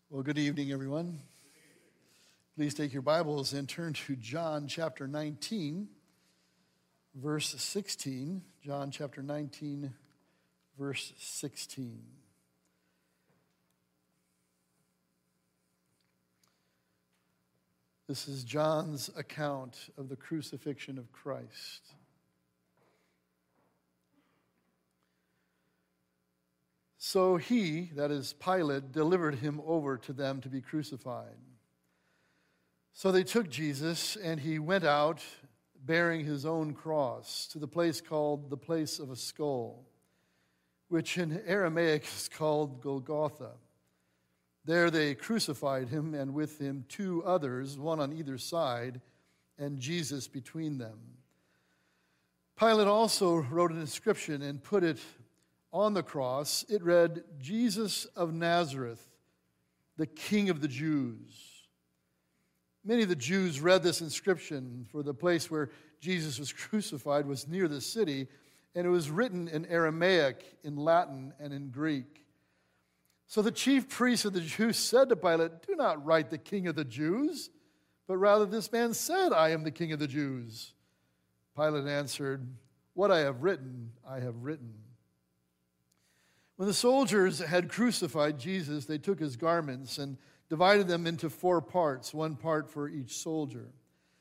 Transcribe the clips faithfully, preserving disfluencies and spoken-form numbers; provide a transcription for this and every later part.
Well, good evening, everyone. Please take your Bibles and turn to John chapter nineteen, verse sixteen. John chapter nineteen, verse sixteen. This is John's account of the crucifixion of Christ. So he, that is Pilate, delivered him over to them to be crucified. So they took Jesus, and he went out bearing his own cross to the place called the place of a skull, which in Aramaic is called Golgotha. There they crucified him, and with him two others, one on either side, and Jesus between them. Pilate also wrote an inscription and put it on the cross. It read, Jesus of Nazareth, the King of the Jews. Many of the Jews read this inscription, for the place where Jesus was crucified was near the city, and it was written in Aramaic, in Latin, and in Greek. So the chief priests of the Jews said to Pilate, do not write the King of the Jews, but rather this man said, I am the King of the Jews. Pilate answered, what I have written, I have written. When the soldiers had crucified Jesus, they took his garments and divided them into four parts, one part for each soldier.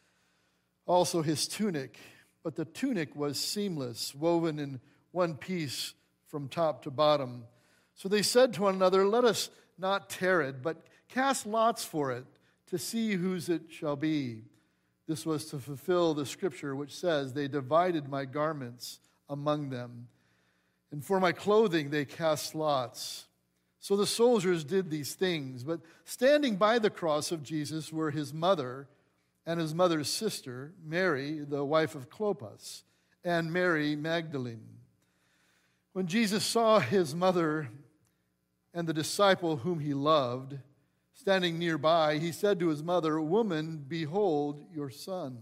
Also his tunic, but the tunic was seamless, woven in one piece from top to bottom. So they said to one another, let us not tear it, but cast lots for it to see whose it shall be. This was to fulfill the scripture which says, they divided my garments among them, and for my clothing they cast lots. So the soldiers did these things, but standing by the cross of Jesus were his mother and his mother's sister, Mary, the wife of Clopas, and Mary Magdalene. When Jesus saw his mother and the disciple whom he loved standing nearby, he said to his mother, woman, behold your son.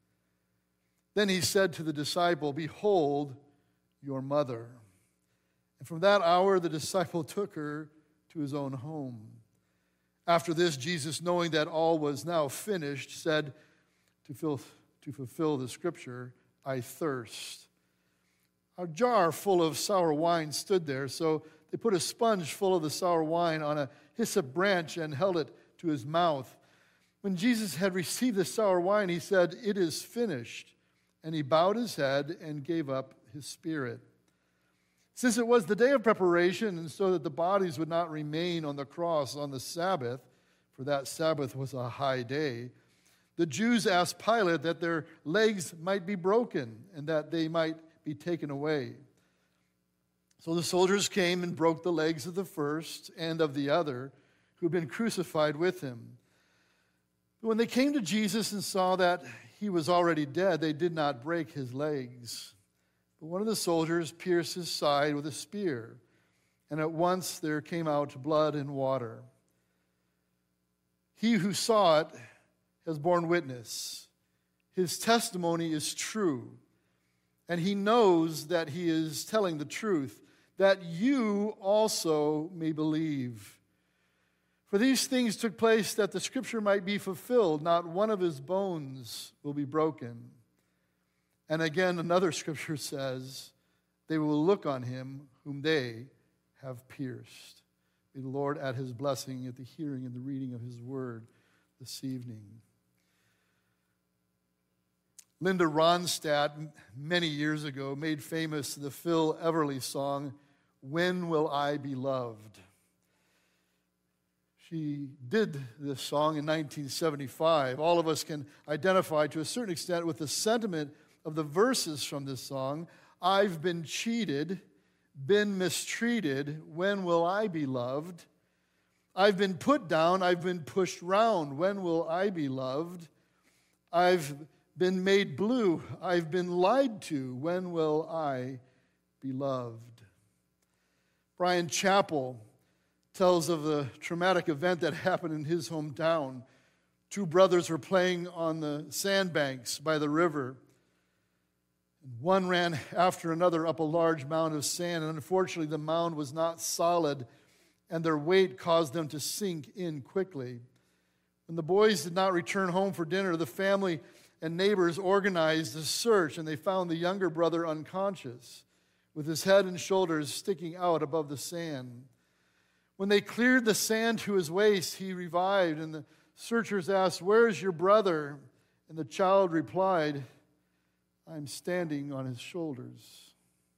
Then he said to the disciple, behold your mother. And from that hour, the disciple took her to his own home. After this, Jesus, knowing that all was now finished, said, to, fill, to fulfill the scripture, I thirst. A jar full of sour wine stood there, so they put a sponge full of the sour wine on a hyssop branch and held it to his mouth. When Jesus had received the sour wine, he said, it is finished. And he bowed his head and gave up his spirit. Since it was the day of preparation, and so that the bodies would not remain on the cross on the Sabbath, for that Sabbath was a high day, the Jews asked Pilate that their legs might be broken and that they might be taken away. So the soldiers came and broke the legs of the first and of the other who had been crucified with him. But when they came to Jesus and saw that he was already dead, they did not break his legs. But one of the soldiers pierced his side with a spear, and at once there came out blood and water. He who saw it has borne witness. His testimony is true, and he knows that he is telling the truth, that you also may believe. For these things took place that the scripture might be fulfilled, not one of his bones will be broken. And again, another scripture says, they will look on him whom they have pierced. May the Lord add his blessing at the hearing and the reading of his word this evening. Linda Ronstadt, many years ago, made famous the Phil Everly song, When Will I Be Loved? She did this song in nineteen seventy-five. All of us can identify to a certain extent with the sentiment of the verses from this song. I've been cheated, been mistreated, when will I be loved? I've been put down, I've been pushed round, when will I be loved? I've been made blue, I've been lied to, when will I be loved? Brian Chappell tells of the traumatic event that happened in his hometown. Two brothers were playing on the sandbanks by the river. One ran after another up a large mound of sand, and unfortunately the mound was not solid, and their weight caused them to sink in quickly. When the boys did not return home for dinner, the family and neighbors organized a search, and they found the younger brother unconscious, with his head and shoulders sticking out above the sand. When they cleared the sand to his waist, he revived, and the searchers asked, "Where is your brother?" And the child replied, "I'm standing on his shoulders."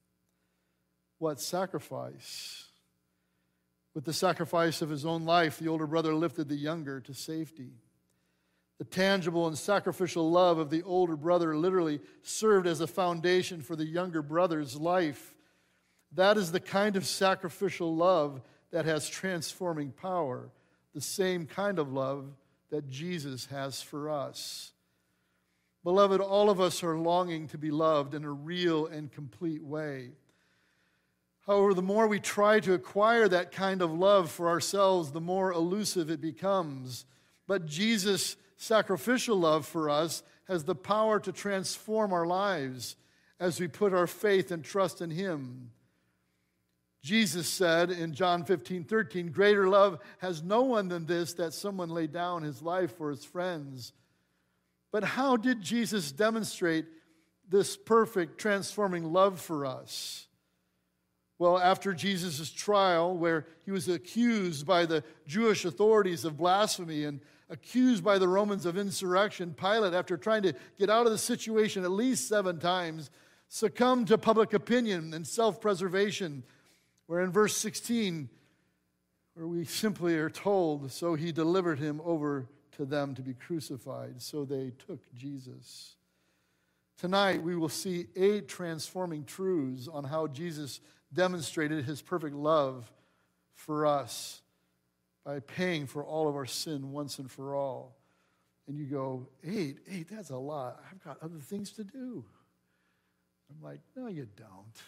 What sacrifice! With the sacrifice of his own life, the older brother lifted the younger to safety. The tangible and sacrificial love of the older brother literally served as a foundation for the younger brother's life. That is the kind of sacrificial love that has transforming power, the same kind of love that Jesus has for us. Beloved, all of us are longing to be loved in a real and complete way. However, the more we try to acquire that kind of love for ourselves, the more elusive it becomes. But Jesus' sacrificial love for us has the power to transform our lives as we put our faith and trust in Him. Jesus said in John fifteen thirteen, "Greater love has no one than this, that someone lay down his life for his friends." But how did Jesus demonstrate this perfect, transforming love for us? Well, after Jesus' trial, where he was accused by the Jewish authorities of blasphemy and accused by the Romans of insurrection, Pilate, after trying to get out of the situation at least seven times, succumbed to public opinion and self-preservation, where in verse sixteen, where we simply are told, "So he delivered him over to them to be crucified." So they took Jesus. Tonight, we will see eight transforming truths on how Jesus demonstrated his perfect love for us by paying for all of our sin once and for all. And you go, eight, eight, that's a lot. I've got other things to do. I'm like, no, you don't.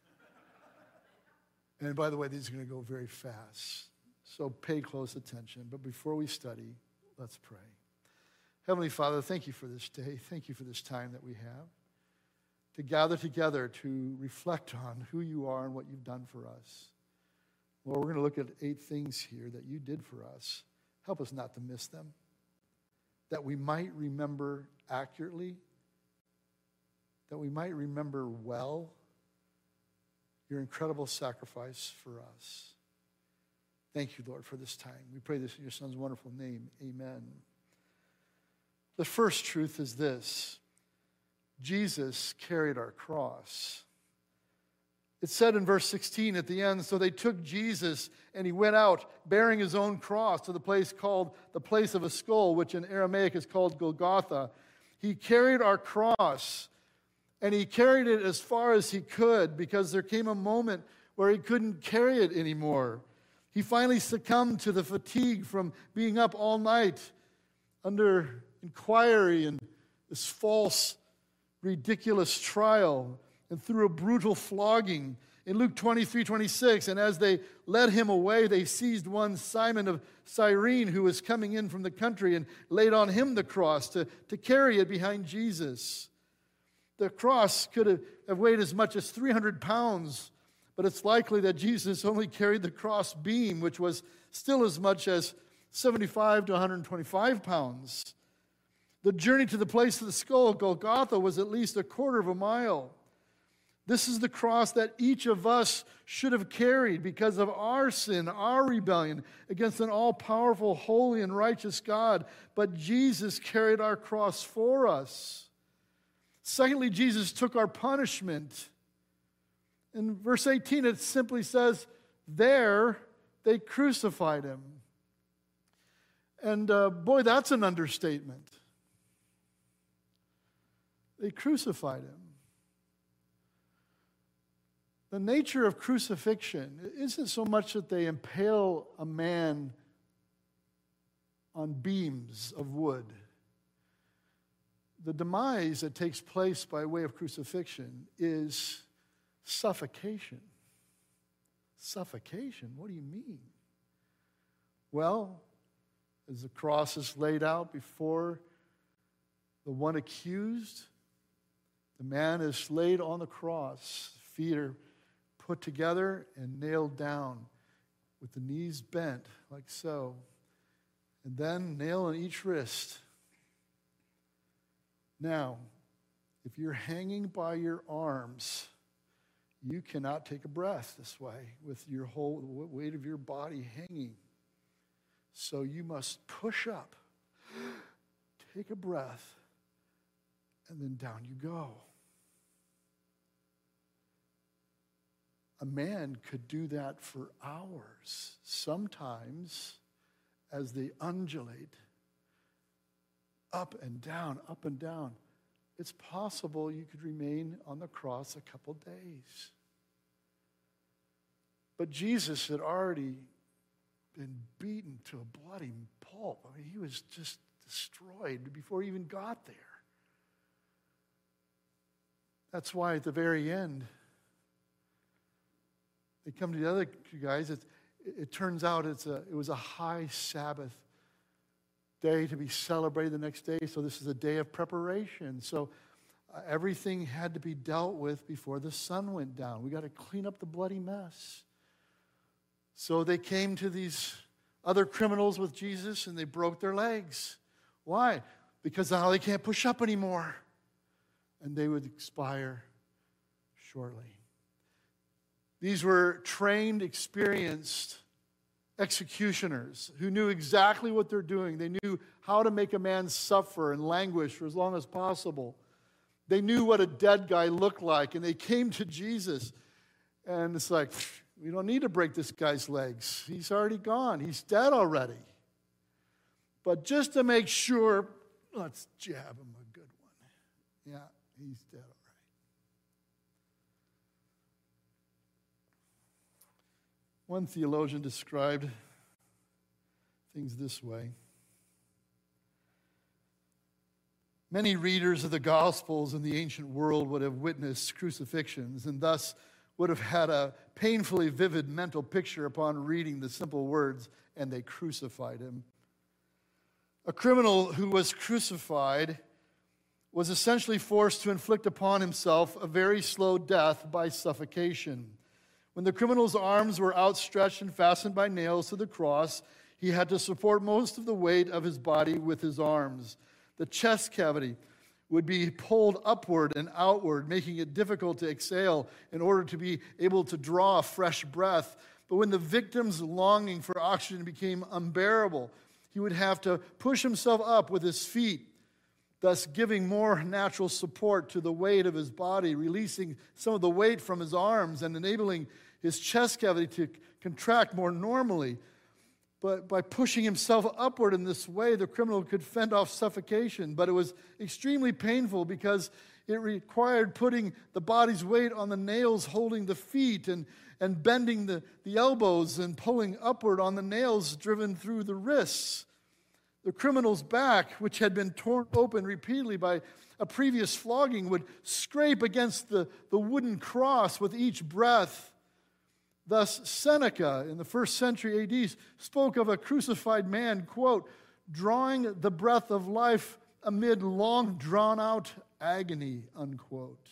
And by the way, these are going to go very fast. So pay close attention. But before we study, let's pray. Heavenly Father, thank you for this day. Thank you for this time that we have to gather together to reflect on who you are and what you've done for us. Lord, we're going to look at eight things here that you did for us. Help us not to miss them, that we might remember accurately, that we might remember well your incredible sacrifice for us. Thank you, Lord, for this time. We pray this in your Son's wonderful name. Amen. The first truth is this: Jesus carried our cross. It said in verse sixteen at the end, "So they took Jesus, and he went out bearing his own cross to the place called the place of a skull," which in Aramaic is called Golgotha. He carried our cross, and he carried it as far as he could, because there came a moment where he couldn't carry it anymore. He finally succumbed to the fatigue from being up all night under inquiry and this false, ridiculous trial, and through a brutal flogging. In Luke twenty-three twenty-six, "And as they led him away, they seized one Simon of Cyrene, who was coming in from the country, and laid on him the cross to, to carry it behind Jesus." The cross could have, have weighed as much as three hundred pounds, but it's likely that Jesus only carried the cross beam, which was still as much as seventy-five to one hundred twenty-five pounds. The journey to the place of the skull, Golgotha, was at least a quarter of a mile. This is the cross that each of us should have carried because of our sin, our rebellion against an all-powerful, holy, and righteous God. But Jesus carried our cross for us. Secondly, Jesus took our punishment. In verse eighteen, it simply says, "There they crucified him." And uh, boy, that's an understatement. They crucified him. The nature of crucifixion isn't so much that they impale a man on beams of wood. The demise that takes place by way of crucifixion is suffocation. Suffocation? What do you mean? Well, as the cross is laid out before the one accused, the man is laid on the cross. Feet are put together and nailed down with the knees bent like so, and then nail in each wrist. Now, if you're hanging by your arms, you cannot take a breath this way with your whole weight of your body hanging. So you must push up, take a breath, and then down you go. A man could do that for hours, sometimes as they undulate up and down, up and down. It's possible you could remain on the cross a couple days. But Jesus had already been beaten to a bloody pulp. I mean, he was just destroyed before he even got there. That's why at the very end, they come to the other guys. It, it turns out it's a, it was a high Sabbath day to be celebrated the next day. So this is a day of preparation. So uh, everything had to be dealt with before the sun went down. We got to clean up the bloody mess. So they came to these other criminals with Jesus and they broke their legs. Why? Because now they can't push up anymore. And they would expire shortly. These were trained, experienced executioners who knew exactly what they're doing. They knew how to make a man suffer and languish for as long as possible. They knew what a dead guy looked like, and they came to Jesus. And it's like, we don't need to break this guy's legs. He's already gone. He's dead already. But just to make sure, let's jab him a good one. Yeah, he's dead already. One theologian described things this way. Many readers of the Gospels in the ancient world would have witnessed crucifixions and thus would have had a painfully vivid mental picture upon reading the simple words, and they crucified him. A criminal who was crucified was essentially forced to inflict upon himself a very slow death by suffocation. When the criminal's arms were outstretched and fastened by nails to the cross, he had to support most of the weight of his body with his arms. The chest cavity would be pulled upward and outward, making it difficult to exhale in order to be able to draw fresh breath. But when the victim's longing for oxygen became unbearable, he would have to push himself up with his feet, thus giving more natural support to the weight of his body, releasing some of the weight from his arms and enabling his chest cavity to contract more normally. But by pushing himself upward in this way, the criminal could fend off suffocation. But it was extremely painful because it required putting the body's weight on the nails holding the feet and, and bending the, the elbows and pulling upward on the nails driven through the wrists. The criminal's back, which had been torn open repeatedly by a previous flogging, would scrape against the, the wooden cross with each breath. Thus, Seneca, in the first century A D, spoke of a crucified man, quote, drawing the breath of life amid long drawn-out agony, unquote.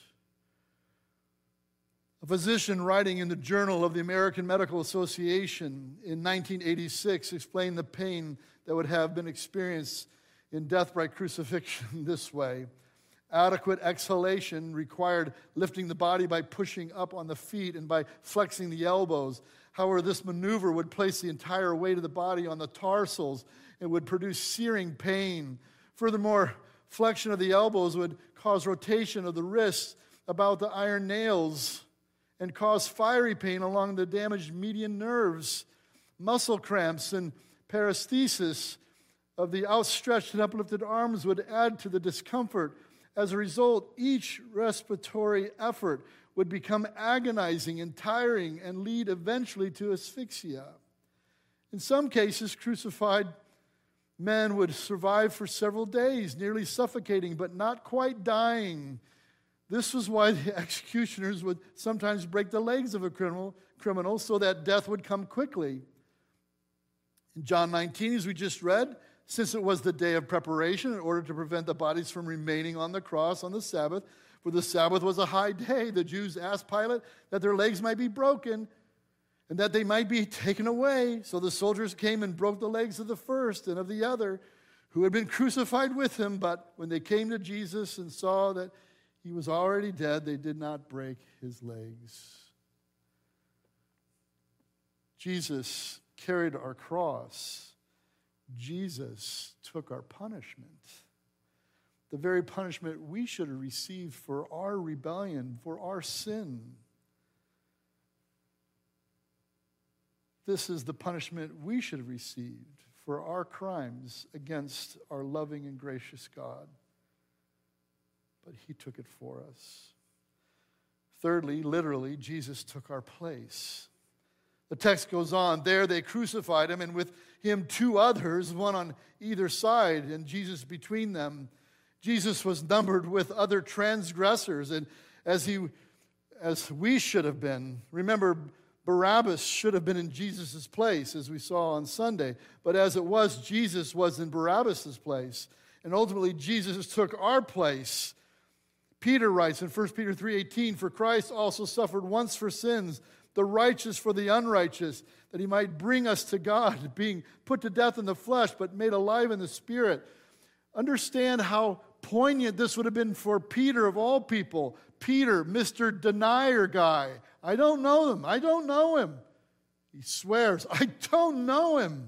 A physician writing in the Journal of the American Medical Association in nineteen eighty-six explained the pain that would have been experienced in death by crucifixion this way. Adequate exhalation required lifting the body by pushing up on the feet and by flexing the elbows. However, this maneuver would place the entire weight of the body on the tarsals and would produce searing pain. Furthermore, flexion of the elbows would cause rotation of the wrists about the iron nails and cause fiery pain along the damaged median nerves. Muscle cramps and paresthesis of the outstretched and uplifted arms would add to the discomfort. As a result, each respiratory effort would become agonizing and tiring and lead eventually to asphyxia. In some cases, crucified men would survive for several days, nearly suffocating, but not quite dying. This was why the executioners would sometimes break the legs of a criminal, criminal so that death would come quickly. In John nineteen, as we just read, since it was the day of preparation in order to prevent the bodies from remaining on the cross on the Sabbath, for the Sabbath was a high day, the Jews asked Pilate that their legs might be broken and that they might be taken away. So the soldiers came and broke the legs of the first and of the other, who had been crucified with him. But when they came to Jesus and saw that he was already dead, they did not break his legs. Jesus carried our cross. Jesus took our punishment. The very punishment we should have received for our rebellion, for our sin. This is the punishment we should have received for our crimes against our loving and gracious God. But he took it for us. Thirdly, literally, Jesus took our place. The text goes on, there they crucified him, and with him two others, one on either side, and Jesus between them. Jesus was numbered with other transgressors, and as he, as we should have been. Remember, Barabbas should have been in Jesus' place, as we saw on Sunday. But as it was, Jesus was in Barabbas' place. And ultimately, Jesus took our place. Peter writes in First Peter three eighteen, for Christ also suffered once for sins, the righteous for the unrighteous, that he might bring us to God, being put to death in the flesh, but made alive in the Spirit. Understand how poignant this would have been for Peter of all people. Peter, Mister Denier guy. I don't know him. I don't know him. He swears, I don't know him.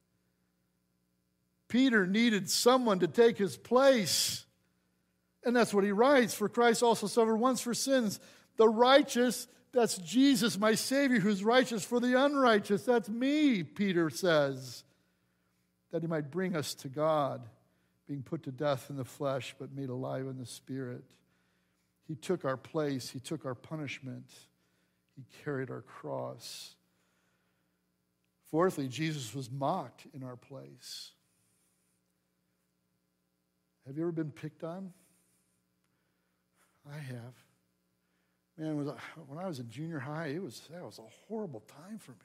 Peter needed someone to take his place. And that's what he writes. For Christ also suffered once for sins. The righteous, that's Jesus, my Savior, who's righteous for the unrighteous. That's me, Peter says. That he might bring us to God, being put to death in the flesh, but made alive in the Spirit. He took our place. He took our punishment. He carried our cross. Fourthly, Jesus was mocked in our place. Have you ever been picked on? I have. Man, was, when I was in junior high, it was that was a horrible time for me.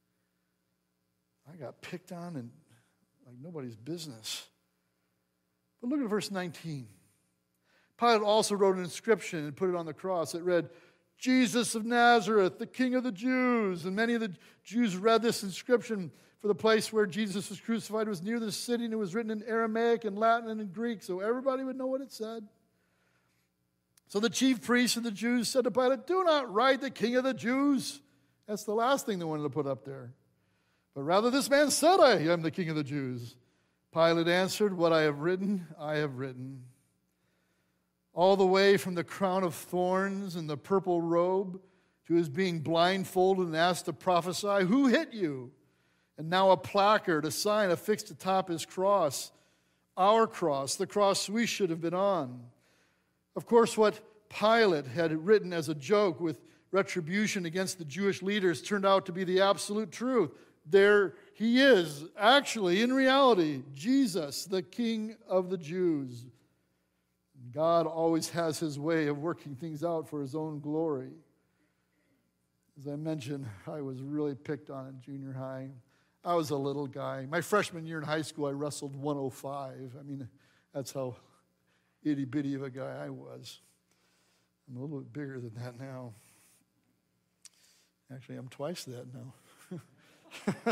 I got picked on and like nobody's business. But look at verse nineteen. Pilate also wrote an inscription and put it on the cross. It read, Jesus of Nazareth, the King of the Jews. And many of the Jews read this inscription, for the place where Jesus was crucified was near the city, and it was written in Aramaic and Latin and in Greek, so everybody would know what it said. So the chief priests of the Jews said to Pilate, do not write the King of the Jews. That's the last thing they wanted to put up there. But rather this man said, I am the King of the Jews. Pilate answered, what I have written, I have written. All the way from the crown of thorns and the purple robe to his being blindfolded and asked to prophesy, who hit you? And now a placard, a sign affixed atop his cross, our cross, the cross we should have been on. Of course, what Pilate had written as a joke with retribution against the Jewish leaders turned out to be the absolute truth. There he is, actually, in reality, Jesus, the King of the Jews. God always has his way of working things out for his own glory. As I mentioned, I was really picked on in junior high. I was a little guy. My freshman year in high school, I wrestled one oh five. I mean, that's how itty-bitty of a guy I was. I'm a little bit bigger than that now. Actually, I'm twice that now.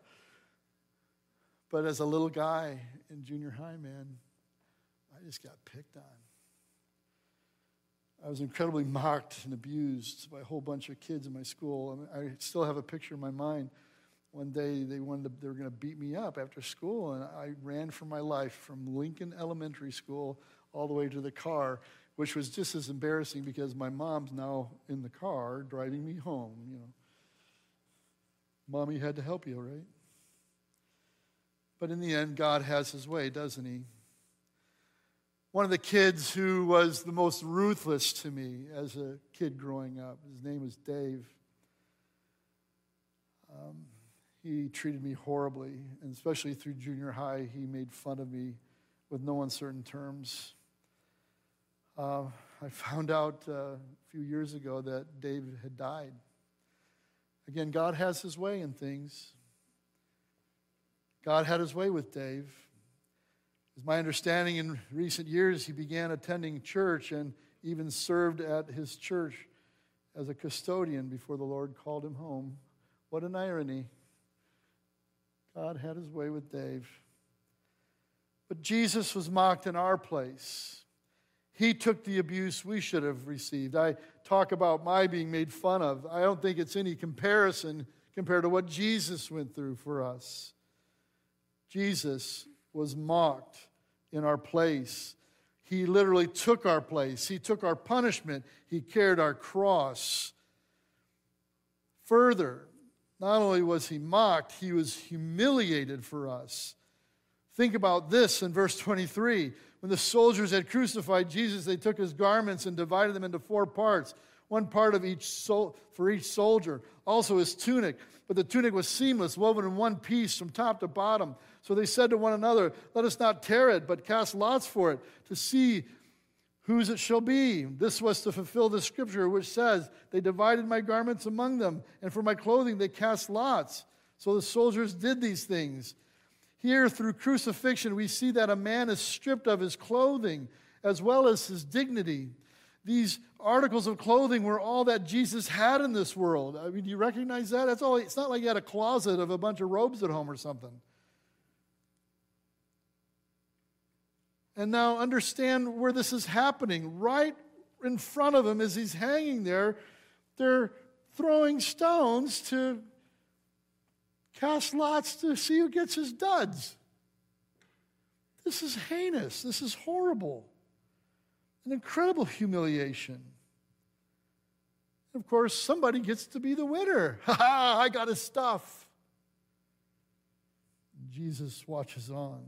But as a little guy in junior high, man, I just got picked on. I was incredibly mocked and abused by a whole bunch of kids in my school. I mean, I still have a picture in my mind. One day they wanted to, they were going to beat me up after school, and I ran for my life from Lincoln Elementary School all the way to the car, which was just as embarrassing because my mom's now in the car driving me home. You know, Mommy had to help you, right? But in the end, God has his way, doesn't he? One of the kids who was the most ruthless to me as a kid growing up, his name was Dave. Um, he treated me horribly, and especially through junior high, he made fun of me with no uncertain terms. Uh, I found out uh, a few years ago that Dave had died. Again, God has his way in things. God had his way with Dave. It's my understanding in recent years he began attending church and even served at his church as a custodian before the Lord called him home What an irony. God had his way with Dave. But Jesus was mocked in our place. He took the abuse we should have received. I talk about my being made fun of. I don't think it's any comparison compared to what Jesus went through for us. Jesus was mocked in our place. He literally took our place. He took our punishment. He carried our cross. Further, not only was he mocked, he was humiliated for us. Think about this in verse twenty-three. When the soldiers had crucified Jesus, they took his garments and divided them into four parts, one part of each sol- for each soldier. Also his tunic. But the tunic was seamless, woven in one piece from top to bottom. So they said to one another, "Let us not tear it, but cast lots for it, to see whose it shall be." This was to fulfill the scripture which says, "They divided my garments among them, and for my clothing they cast lots." So the soldiers did these things. Here, through crucifixion, we see that a man is stripped of his clothing as well as his dignity. These articles of clothing were all that Jesus had in this world. I mean, do you recognize that? That's all. It's not like he had a closet of a bunch of robes at home or something. And now understand where this is happening. Right in front of him as he's hanging there, they're throwing stones to cast lots to see who gets his duds. This is heinous. This is horrible. An incredible humiliation. Of course, somebody gets to be the winner. Ha ha, I got his stuff. Jesus watches on.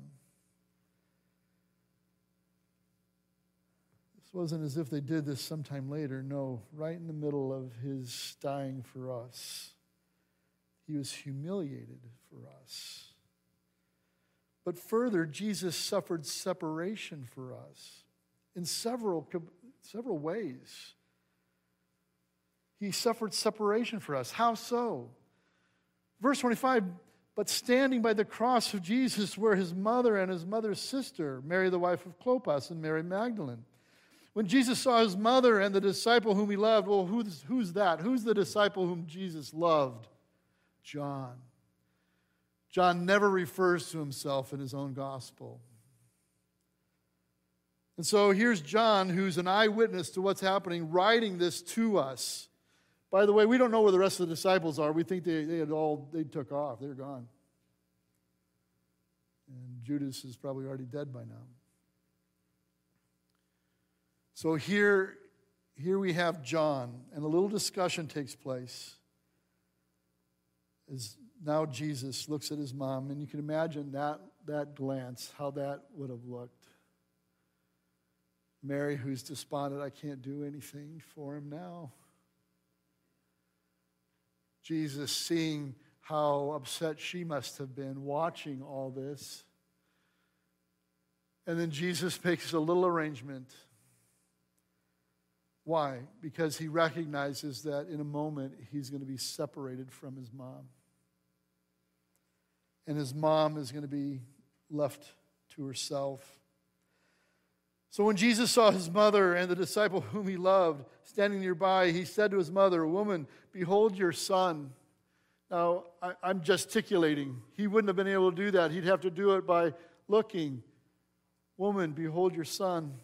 This wasn't as if they did this sometime later. No, right in the middle of his dying for us. He was humiliated for us. But further, Jesus suffered separation for us in several, several ways. He suffered separation for us. How so? Verse twenty-five, but standing by the cross of Jesus were his mother and his mother's sister, Mary the wife of Clopas and Mary Magdalene. When Jesus saw his mother and the disciple whom he loved, well, who's, who's that? Who's the disciple whom Jesus loved? John. John never refers to himself in his own gospel. And so here's John, who's an eyewitness to what's happening, writing this to us. By the way, we don't know where the rest of the disciples are. We think they, they had all, they took off. They're gone. And Judas is probably already dead by now. So here, here we have John, and a little discussion takes place. As now Jesus looks at his mom, and you can imagine that, that glance, how that would have looked. Mary, who's despondent, I can't do anything for him now. Jesus seeing how upset she must have been watching all this. And then Jesus makes a little arrangement. Why? Because he recognizes that in a moment he's going to be separated from his mom. And his mom is going to be left to herself. So when Jesus saw his mother and the disciple whom he loved standing nearby, he said to his mother, "Woman, behold your son." Now, I, I'm gesticulating. He wouldn't have been able to do that. He'd have to do it by looking. "Woman, behold your son."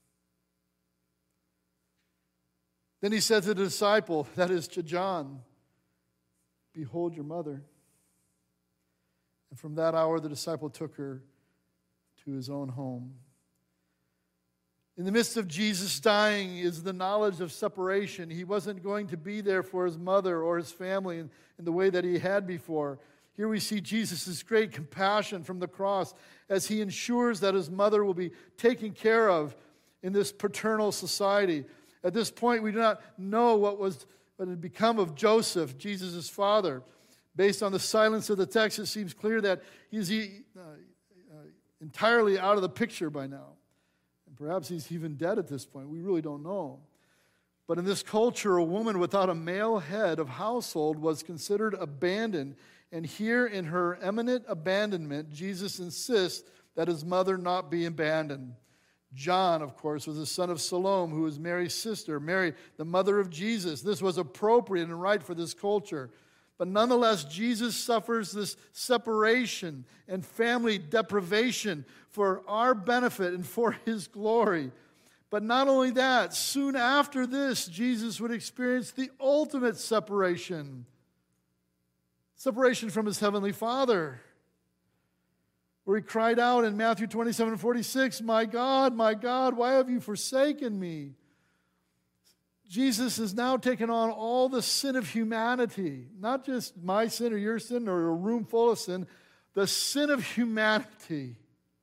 Then he said to the disciple, that is to John, "Behold your mother." And from that hour, the disciple took her to his own home. In the midst of Jesus dying is the knowledge of separation. He wasn't going to be there for his mother or his family in, in the way that he had before. Here we see Jesus' great compassion from the cross as he ensures that his mother will be taken care of in this paternal society. At this point, we do not know what was what had become of Joseph, Jesus' father. Based on the silence of the text, it seems clear that he's uh, uh, entirely out of the picture by now. And perhaps he's even dead at this point. We really don't know. But in this culture, a woman without a male head of household was considered abandoned. And here in her imminent abandonment, Jesus insists that his mother not be abandoned. John, of course, was the son of Salome, who was Mary's sister. Mary, the mother of Jesus. This was appropriate and right for this culture. But nonetheless, Jesus suffers this separation and family deprivation for our benefit and for his glory. But not only that, soon after this, Jesus would experience the ultimate separation. Separation from his heavenly Father. Where he cried out in Matthew twenty-seven forty-six, "My God, my God, why have you forsaken me?" Jesus has now taken on all the sin of humanity. Not just my sin or your sin or a room full of sin. The sin of humanity.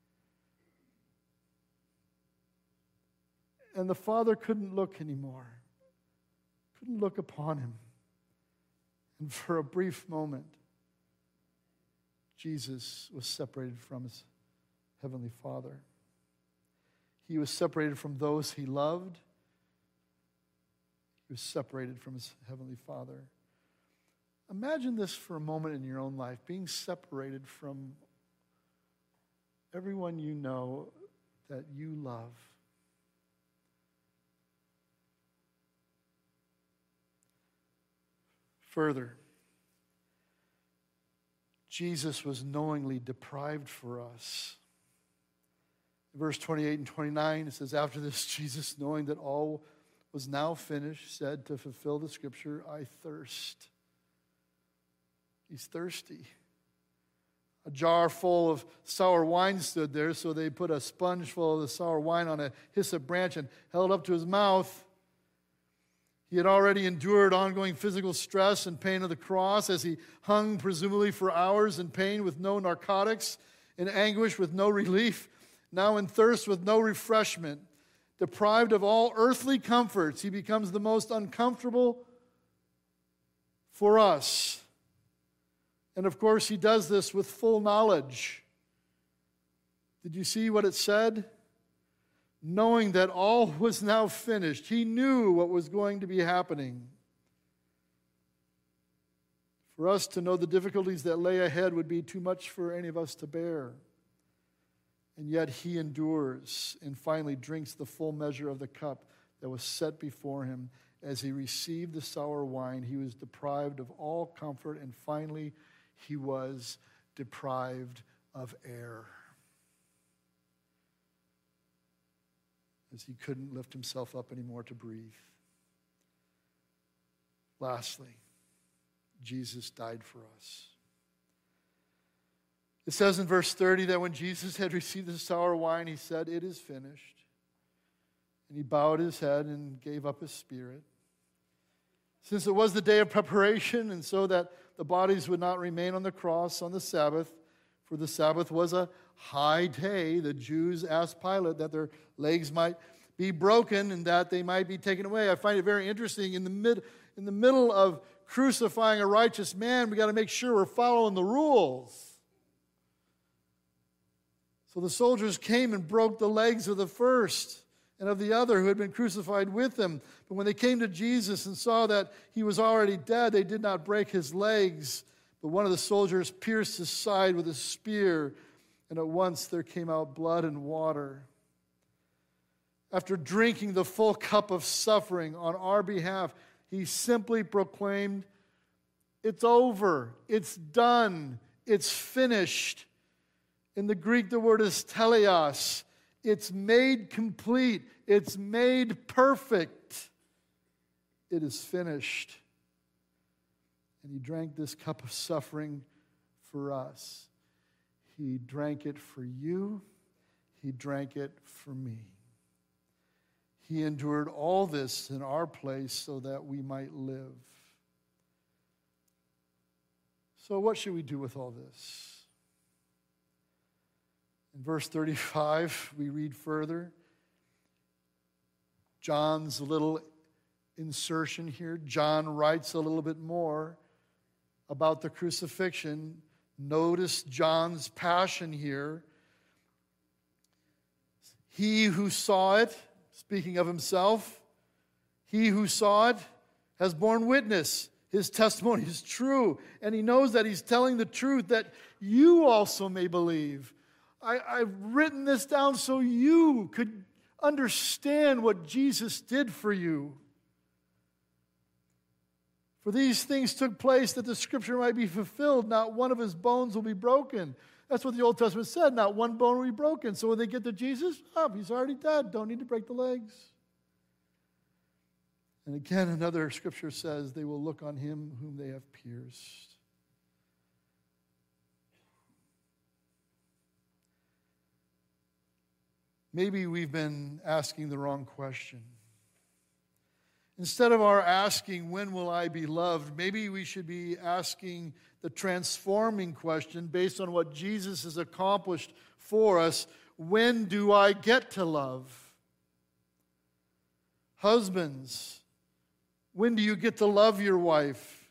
And the Father couldn't look anymore. Couldn't look upon him. And for a brief moment, Jesus was separated from his heavenly Father. He was separated from those he loved. He was separated from his heavenly Father. Imagine this for a moment in your own life, being separated from everyone you know that you love. Further, Jesus was knowingly deprived for us. In verse twenty-eight and twenty-nine, it says, "After this, Jesus, knowing that all was now finished, said to fulfill the scripture, 'I thirst.'" He's thirsty. A jar full of sour wine stood there, so they put a sponge full of the sour wine on a hyssop branch and held it up to his mouth. He had already endured ongoing physical stress and pain of the cross as he hung presumably for hours in pain with no narcotics, in anguish with no relief, now in thirst with no refreshment. Deprived of all earthly comforts, he becomes the most uncomfortable for us. And of course, he does this with full knowledge. Did you see what it said? Knowing that all was now finished. He knew what was going to be happening. For us to know the difficulties that lay ahead would be too much for any of us to bear. And yet he endures and finally drinks the full measure of the cup that was set before him. As he received the sour wine, he was deprived of all comfort, and finally he was deprived of air. As he couldn't lift himself up anymore to breathe. Lastly, Jesus died for us. It says in verse thirty that when Jesus had received the sour wine, he said, "It is finished." And he bowed his head and gave up his spirit. Since it was the day of preparation, and so that the bodies would not remain on the cross on the Sabbath, for the Sabbath was a high day, the Jews asked Pilate that their legs might be broken and that they might be taken away. I find it very interesting. In the mid, in the middle of crucifying a righteous man, we got to make sure we're following the rules. So the soldiers came and broke the legs of the first and of the other who had been crucified with him. But when they came to Jesus and saw that he was already dead, they did not break his legs. But one of the soldiers pierced his side with a spear, and at once there came out blood and water. After drinking the full cup of suffering on our behalf, he simply proclaimed, "It's over, it's done, it's finished." In the Greek, the word is teleos. It's made complete. It's made perfect. It is finished. And he drank this cup of suffering for us. He drank it for you. He drank it for me. He endured all this in our place so that we might live. So what should we do with all this? In verse thirty-five, we read further. John's little insertion here. John writes a little bit more about the crucifixion. Notice John's passion here. He who saw it, speaking of himself, he who saw it has borne witness. His testimony is true. And he knows that he's telling the truth that you also may believe. I, I've written this down so you could understand what Jesus did for you. For these things took place that the scripture might be fulfilled. Not one of his bones will be broken. That's what the Old Testament said. Not one bone will be broken. So when they get to Jesus, oh, he's already dead. Don't need to break the legs. And again, another scripture says they will look on him whom they have pierced. Maybe we've been asking the wrong question. Instead of our asking, when will I be loved, maybe we should be asking the transforming question based on what Jesus has accomplished for us. When do I get to love? Husbands, when do you get to love your wife?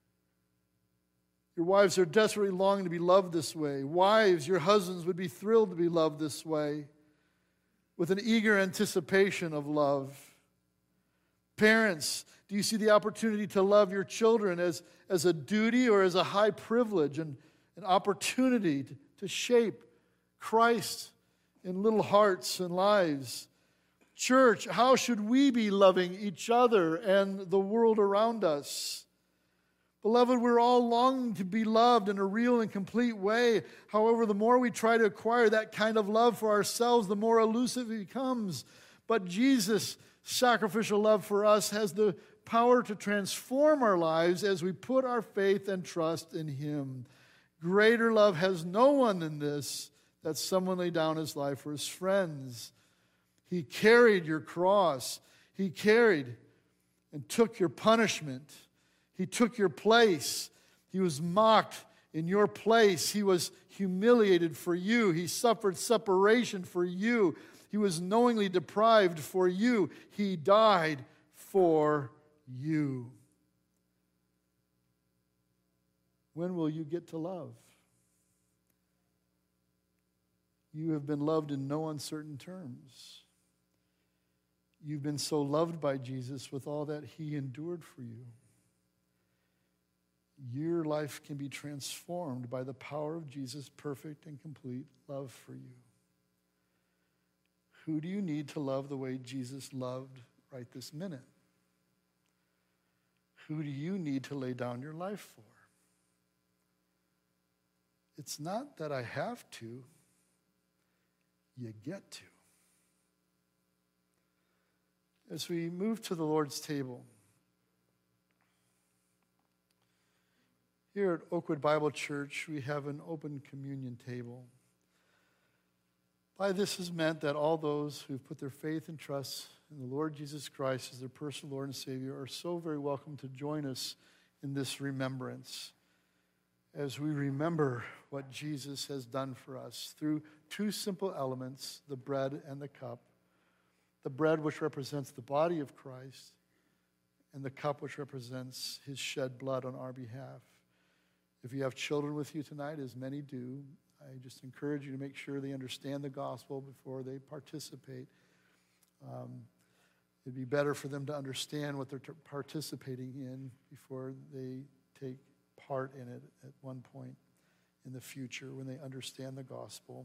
Your wives are desperately longing to be loved this way. Wives, your husbands would be thrilled to be loved this way, with an eager anticipation of love. Parents, do you see the opportunity to love your children as, as a duty or as a high privilege and an opportunity to, to shape Christ in little hearts and lives? Church, how should we be loving each other and the world around us? Beloved, we're all longing to be loved in a real and complete way. However, the more we try to acquire that kind of love for ourselves, the more elusive it becomes. But Jesus' sacrificial love for us has the power to transform our lives as we put our faith and trust in him. Greater love has no one than this, that someone lay down his life for his friends. He carried your cross. He carried and took your punishment. He took your place. He was mocked in your place. He was humiliated for you. He suffered separation for you. He was knowingly deprived for you. He died for you. When will you get to love? You have been loved in no uncertain terms. You've been so loved by Jesus with all that he endured for you. Your life can be transformed by the power of Jesus' perfect and complete love for you. Who do you need to love the way Jesus loved right this minute? Who do you need to lay down your life for? It's not that I have to, you get to. As we move to the Lord's table, here at Oakwood Bible Church, we have an open communion table. By this is meant that all those who've put their faith and trust in the Lord Jesus Christ as their personal Lord and Savior are so very welcome to join us in this remembrance as we remember what Jesus has done for us through two simple elements, the bread and the cup. The bread, which represents the body of Christ, and the cup, which represents his shed blood on our behalf. If you have children with you tonight, as many do, I just encourage you to make sure they understand the gospel before they participate. Um, it'd be better for them to understand what they're t- participating in before they take part in it at one point in the future when they understand the gospel.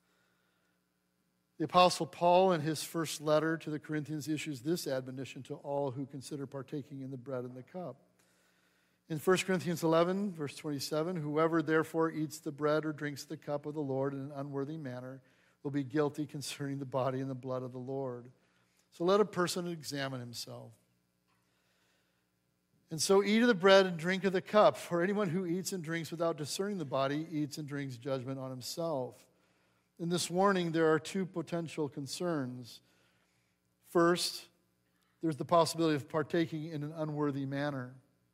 The Apostle Paul, in his first letter to the Corinthians, issues this admonition to all who consider partaking in the bread and the cup. In First Corinthians eleven, verse twenty-seven, whoever therefore eats the bread or drinks the cup of the Lord in an unworthy manner will be guilty concerning the body and the blood of the Lord. So let a person examine himself. And so eat of the bread and drink of the cup. For anyone who eats and drinks without discerning the body eats and drinks judgment on himself. In this warning, there are two potential concerns. First, there's the possibility of partaking in an unworthy manner.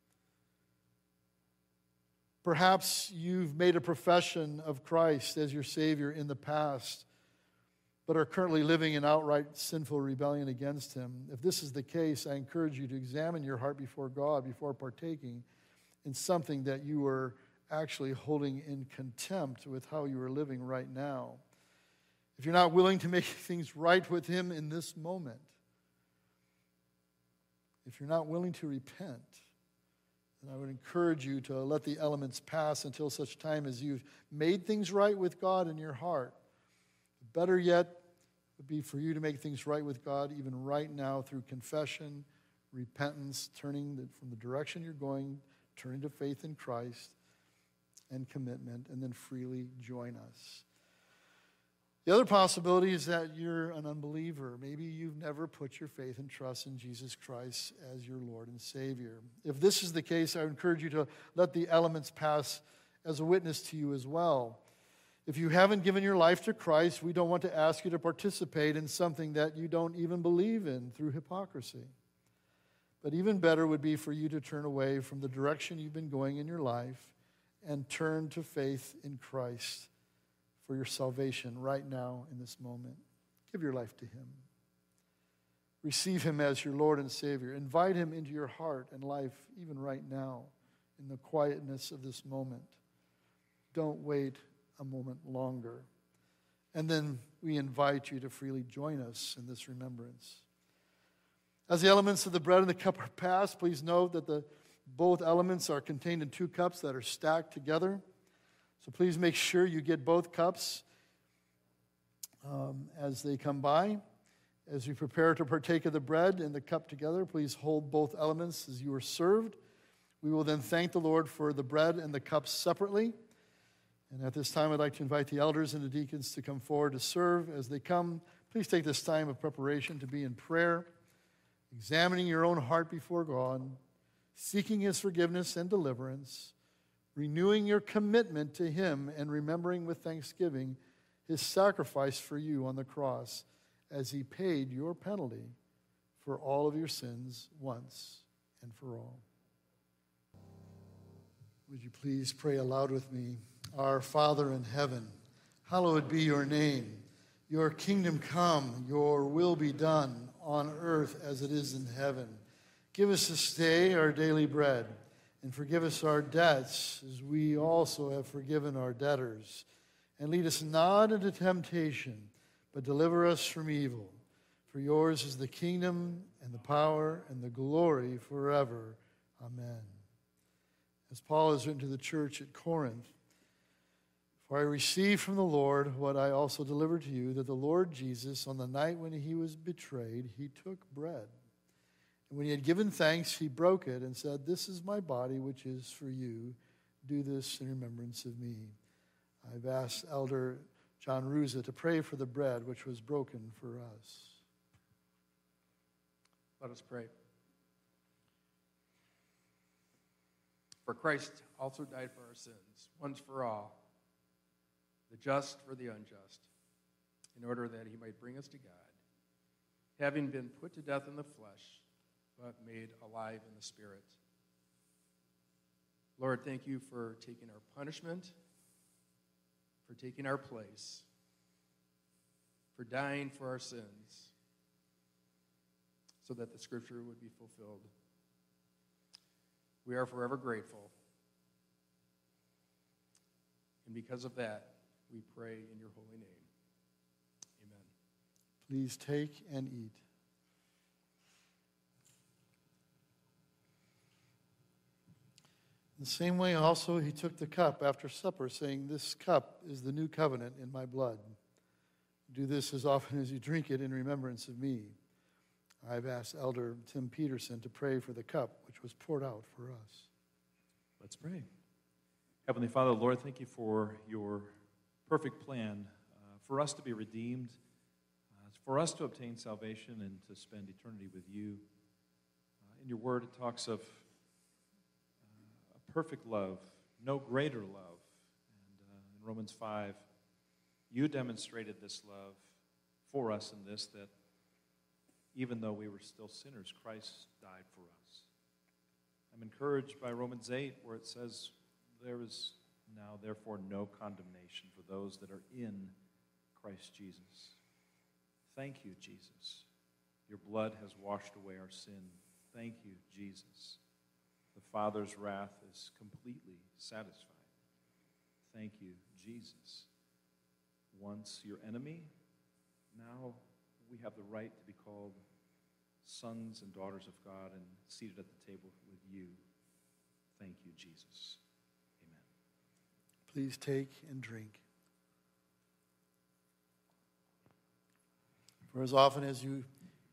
Perhaps you've made a profession of Christ as your Savior in the past, but are currently living in outright sinful rebellion against him. If this is the case, I encourage you to examine your heart before God before partaking in something that you are actually holding in contempt with how you are living right now. If you're not willing to make things right with him in this moment, if you're not willing to repent, then I would encourage you to let the elements pass until such time as you've made things right with God in your heart. Better yet would be for you to make things right with God even right now through confession, repentance, turning the, from the direction you're going, turning to faith in Christ and commitment, and then freely join us. The other possibility is that you're an unbeliever. Maybe you've never put your faith and trust in Jesus Christ as your Lord and Savior. If this is the case, I would encourage you to let the elements pass as a witness to you as well. If you haven't given your life to Christ, we don't want to ask you to participate in something that you don't even believe in through hypocrisy. But even better would be for you to turn away from the direction you've been going in your life and turn to faith in Christ for your salvation right now in this moment. Give your life to him. Receive him as your Lord and Savior. Invite him into your heart and life even right now in the quietness of this moment. Don't wait a moment longer. And then we invite you to freely join us in this remembrance. As the elements of the bread and the cup are passed, please note that the both elements are contained in two cups that are stacked together. So please make sure you get both cups um, as they come by. As we prepare to partake of the bread and the cup together, please hold both elements as you are served. We will then thank the Lord for the bread and the cups separately. And at this time, I'd like to invite the elders and the deacons to come forward to serve. As they come, please take this time of preparation to be in prayer, examining your own heart before God, seeking his forgiveness and deliverance, renewing your commitment to him, and remembering with thanksgiving his sacrifice for you on the cross as he paid your penalty for all of your sins once and for all. Would you please pray aloud with me? Our Father in heaven, hallowed be your name. Your kingdom come, your will be done on earth as it is in heaven. Give us this day our daily bread, and forgive us our debts as we also have forgiven our debtors. And lead us not into temptation, but deliver us from evil. For yours is the kingdom and the power and the glory forever. Amen. As Paul has written to the church at Corinth, for I received from the Lord what I also delivered to you, that the Lord Jesus, on the night when he was betrayed, he took bread. And when he had given thanks, he broke it and said, "This is my body, which is for you. Do this in remembrance of me." I've asked Elder John Ruza to pray for the bread which was broken for us. Let us pray. For Christ also died for our sins, once for all, the just for the unjust, in order that he might bring us to God, having been put to death in the flesh, but made alive in the Spirit. Lord, thank you for taking our punishment, for taking our place, for dying for our sins, so that the Scripture would be fulfilled. We are forever grateful. And because of that, we pray in your holy name. Amen. Please take and eat. In the same way also he took the cup after supper, saying, "This cup is the new covenant in my blood. Do this as often as you drink it in remembrance of me." I've asked Elder Tim Peterson to pray for the cup which was poured out for us. Let's pray. Heavenly Father, Lord, thank you for your perfect plan uh, for us to be redeemed, uh, for us to obtain salvation and to spend eternity with you. Uh, in your word, it talks of uh, a perfect love, no greater love. And uh, in Romans five, you demonstrated this love for us in this, that even though we were still sinners, Christ died for us. I'm encouraged by Romans eight, where it says, there is now, therefore, no condemnation for those that are in Christ Jesus. Thank you, Jesus. Your blood has washed away our sin. Thank you, Jesus. The Father's wrath is completely satisfied. Thank you, Jesus. Once your enemy, now we have the right to be called sons and daughters of God and seated at the table with you. Thank you, Jesus. Amen. Please take and drink. For as often as you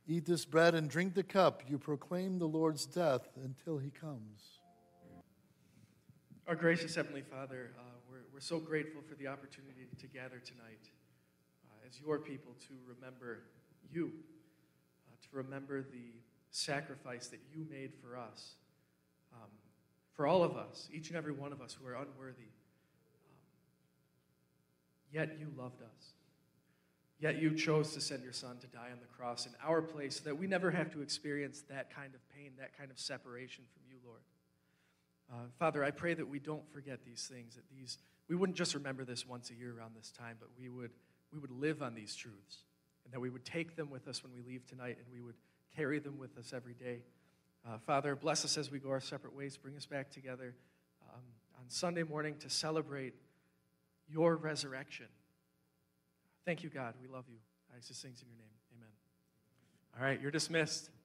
Eat this bread and drink the cup. You proclaim the Lord's death until he comes. Our gracious Heavenly Father, uh, we're, we're so grateful for the opportunity to gather tonight uh, as your people to remember you, uh, to remember the sacrifice that you made for us, um, for all of us, each and every one of us who are unworthy. Um, yet you loved us. Yet you chose to send your Son to die on the cross in our place so that we never have to experience that kind of pain, that kind of separation from you, Lord. Uh, Father, I pray that we don't forget these things, that these we wouldn't just remember this once a year around this time, but we would we would live on these truths, and that we would take them with us when we leave tonight, and we would carry them with us every day. Uh, Father, bless us as we go our separate ways. Bring us back together um, on Sunday morning to celebrate your resurrection. Thank you, God. We love you. I ask these things in your name. Amen. All right, you're dismissed.